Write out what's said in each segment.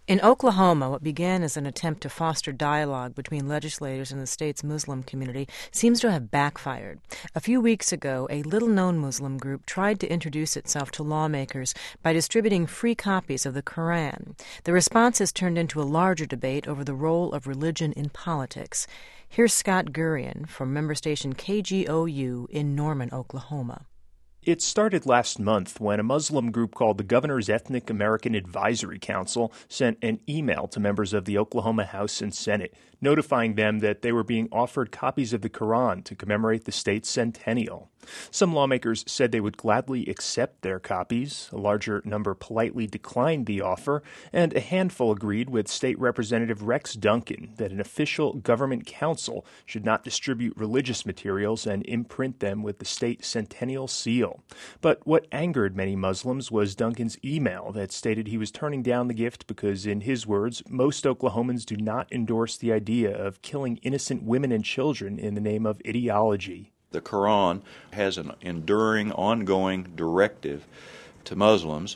In Oklahoma, what began as an attempt to foster dialogue between legislators and the state's Muslim community seems to have backfired. A few weeks ago, a little-known Muslim group tried to introduce itself to lawmakers by distributing free copies of the Quran. The response has turned into a larger debate over the role of religion in politics. Here's Scott Gurian from member station KGOU in Norman, Oklahoma. It started last month when a Muslim group called the Governor's Ethnic American Advisory Council sent an email to members of the Oklahoma House and Senate notifying them that they were being offered copies of the Quran to commemorate the state's centennial. Some lawmakers said they would gladly accept their copies. A larger number politely declined the offer, and a handful agreed with State Representative Rex Duncan that an official government council should not distribute religious materials and imprint them with the state centennial seal. But what angered many Muslims was Duncan's email that stated he was turning down the gift because, in his words, most Oklahomans do not endorse the idea of killing innocent women and children in the name of ideology. The Quran has an enduring, ongoing directive to Muslims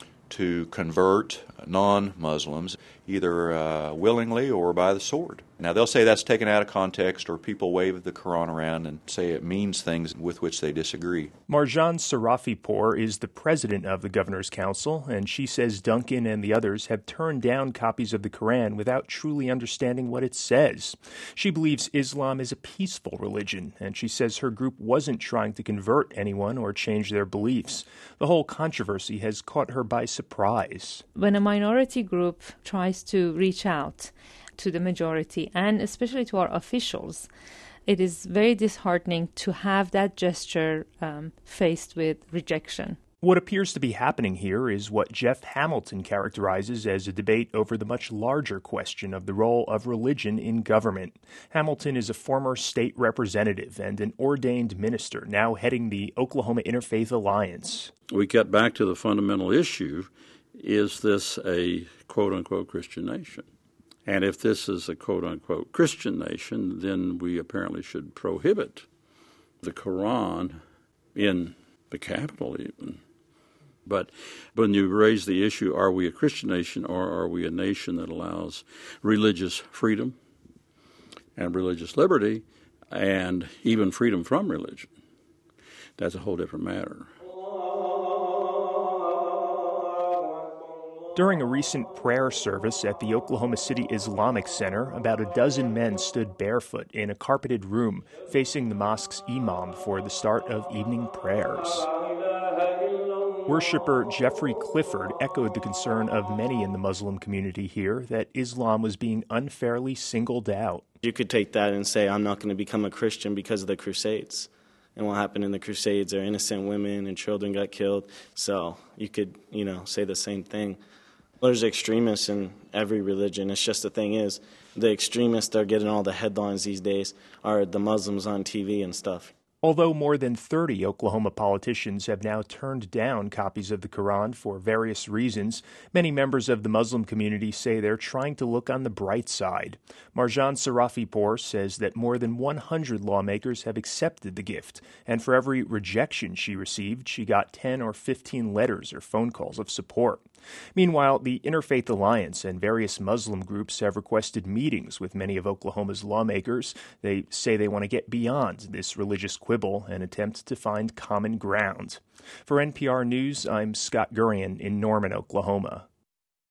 to convert non-Muslims, either willingly or by the sword. Now, they'll say that's taken out of context, or people wave the Quran around and say it means things with which they disagree. Marjan Sarafipour is the president of the Governor's Council, and she says Duncan and the others have turned down copies of the Quran without truly understanding what it says. She believes Islam is a peaceful religion, and she says her group wasn't trying to convert anyone or change their beliefs. The whole controversy has caught her by surprise. When a minority group tries to reach out to the majority, and especially to our officials, it is very disheartening to have that gesture faced with rejection. What appears to be happening here is what Jeff Hamilton characterizes as a debate over the much larger question of the role of religion in government. Hamilton is a former state representative and an ordained minister, now heading the Oklahoma Interfaith Alliance. We get back to the fundamental issue: is this a quote-unquote Christian nation? And if this is a quote-unquote Christian nation, then we apparently should prohibit the Quran in the capital even. But when you raise the issue, are we a Christian nation or are we a nation that allows religious freedom and religious liberty and even freedom from religion? That's a whole different matter. During a recent prayer service at the Oklahoma City Islamic Center, about a dozen men stood barefoot in a carpeted room facing the mosque's imam for the start of evening prayers. Worshipper Jeffrey Clifford echoed the concern of many in the Muslim community here that Islam was being unfairly singled out. You could take that and say, I'm not going to become a Christian because of the Crusades. And what happened in the Crusades are innocent women and children got killed. So you could, say the same thing. There's extremists in every religion. It's just the thing is, the extremists that are getting all the headlines these days are the Muslims on TV and stuff. Although more than 30 Oklahoma politicians have now turned down copies of the Quran for various reasons, many members of the Muslim community say they're trying to look on the bright side. Marjan Sarafipour says that more than 100 lawmakers have accepted the gift, and for every rejection she received, she got 10 or 15 letters or phone calls of support. Meanwhile, the Interfaith Alliance and various Muslim groups have requested meetings with many of Oklahoma's lawmakers. They say they want to get beyond this religious quibble and attempt to find common ground. For NPR News, I'm Scott Gurian in Norman, Oklahoma.